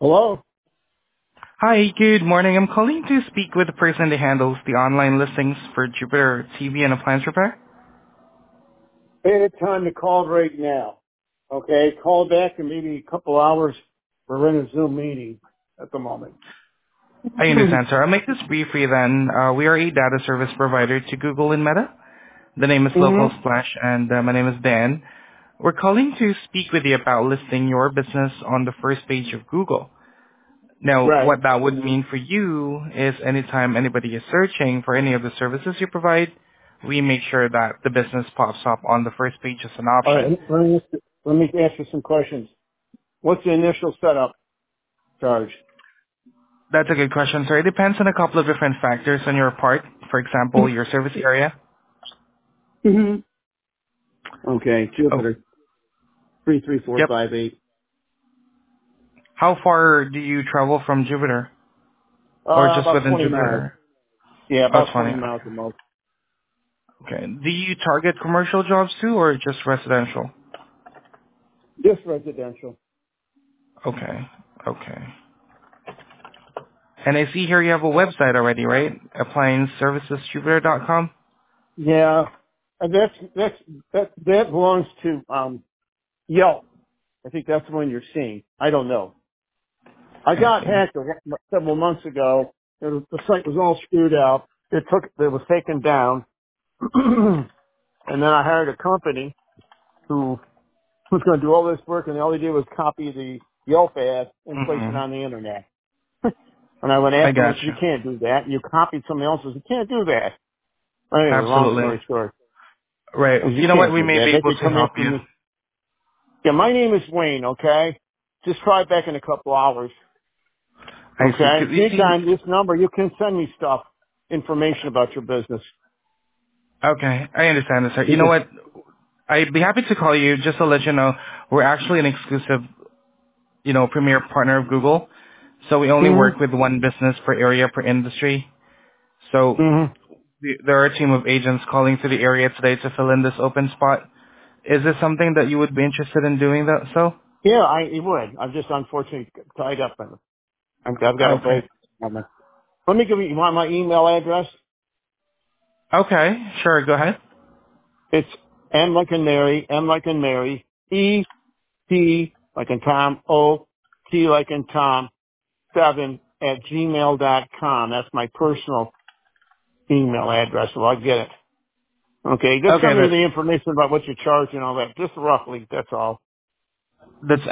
Hello? Hi, good morning. I'm calling to speak with the person that handles the online listings for Jupiter TV and appliance repair. I had time to call right now. Okay, call back in maybe a couple hours. We're in a Zoom meeting at the moment. I understand, sir. I'll make this brief for you then. We are a data service provider to Google and Meta. The name is Local Mm-hmm. Splash, and my name is Dan. We're calling to speak with you about listing your business on the first page of Google. Now, Right. what that would mean for you is anytime anybody is searching for any of the services you provide, we make sure that the business pops up on the first page as an All option. right. Let me ask you some questions. What's the initial setup charge? That's a good question, sir. It depends on a couple of different factors on your part. For example, your service area. Mm-hmm. Okay, Oh, Jupiter. Three three four yep. five eight. How far do you travel from Jupiter? Or just About within 20 miles. Jupiter? Yeah, That's about funny. 20 miles a month. Okay. Do you target commercial jobs too, or just residential? Just residential. Okay. Okay. And I see here you have a website already, right? ApplianceServicesJupiter.com? Yeah. And that belongs to Yelp. I think that's the one you're seeing. I don't know. I I got see. hacked several months ago. The site was all screwed out. It was taken down, and then I hired a company who was going to do all this work, and all they did was copy the Yelp ad and place it Mm-hmm. on the internet. And I went I after them. I said, "You gotcha. can't do that. You copied somebody else's. You can't do that." Anyway, long Absolutely. story short, Right. is you You know what? can't We do may that. be They able could to come help after you. me. Yeah, my name is Wayne. Okay, just try back in a couple hours. I see. Okay, 'Cause you see, anytime this number, you can send me stuff, information about your business. okay, I understand this, sir. You know what? I'd be happy to call you just to let you know we're actually an exclusive, premier partner of Google. So we only Mm-hmm. work with one business per area per industry. So Mm-hmm. there are a team of agents calling to the area today to fill in this open spot. Is this something that you would be interested in doing that? So? Yeah, it would. I'm just unfortunately tied up in it. I've got a Okay. break. Let me you want my email address? Okay, sure, go ahead. It's M like in Mary, E, T like in Tom, O, T like in Tom, 7 at gmail.com. That's my personal email address, so I'll get it. Okay, just Okay, send me the information about what you charge and all that, just roughly, that's all. that's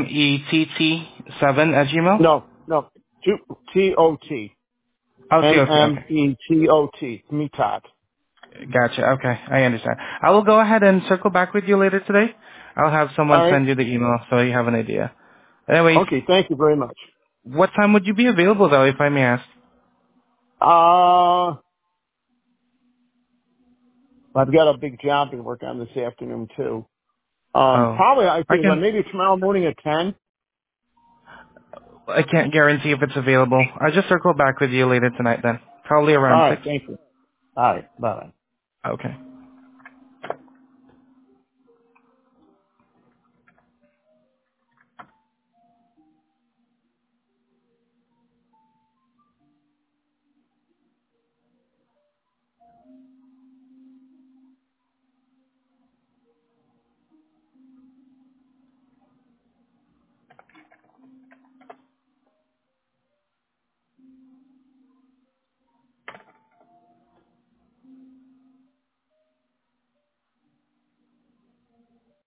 MMETT7 at Gmail? No, no, T-O-T. Oh, TOT, okay. M-M-E-T-O-T. Metot. Gotcha. Okay, I understand. I will go ahead and circle back with you later today. I'll have someone All right. send you the email so you have an idea. Anyways, Okay, thank you very much. what time would you be available though, if I may ask? Uh, I've got a big job to work on this afternoon too. Oh, Probably I I think can. maybe tomorrow morning at 10. I can't guarantee if it's available. I'll just circle back with you later tonight then. Probably All around right, 6. thank you. All right, bye. Okay.